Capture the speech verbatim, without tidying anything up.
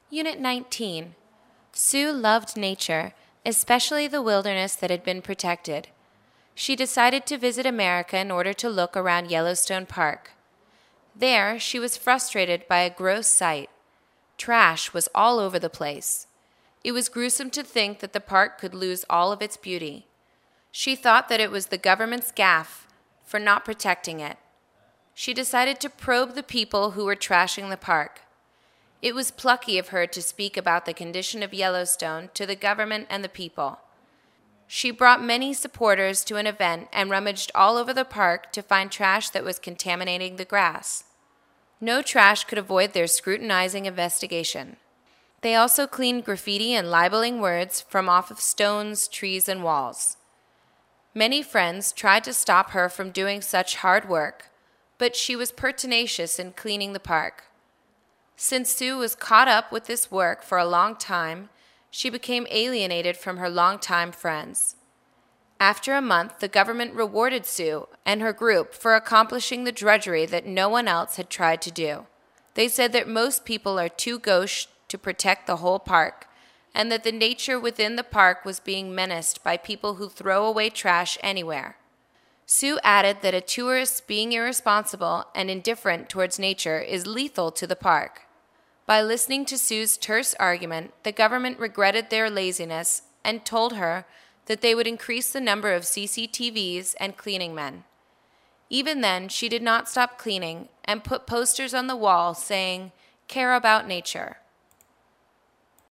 Unit nineteen. Sue loved nature, especially the wilderness that had been protected. She decided to visit America in order to look around Yellowstone Park. There, she was frustrated by a gross sight. Trash was all over the place. It was gruesome to think that the park could lose all of its beauty. She thought that it was the government's gaffe for not protecting it. She decided to probe the people who were trashing the park. It was plucky of her to speak about the condition of Yellowstone to the government and the people. She brought many supporters to an event and rummaged all over the park to find trash that was contaminating the grass. No trash could avoid their scrutinizing investigation. They also cleaned graffiti and libeling words from off of stones, trees, and walls. Many friends tried to stop her from doing such hard work, but she was pertinacious in cleaning the park. Since Sue was caught up with this work for a long time, she became alienated from her longtime friends. After a month, the government rewarded Sue and her group for accomplishing the drudgery that no one else had tried to do. They said that most people are too gauche to protect the whole park, and that the nature within the park was being menaced by people who throw away trash anywhere. Sue added that a tourist being irresponsible and indifferent towards nature is lethal to the park. By listening to Sue's terse argument, the government regretted their laziness and told her that they would increase the number of C C T Vs and cleaning men. Even then, she did not stop cleaning and put posters on the wall saying, "Care about nature."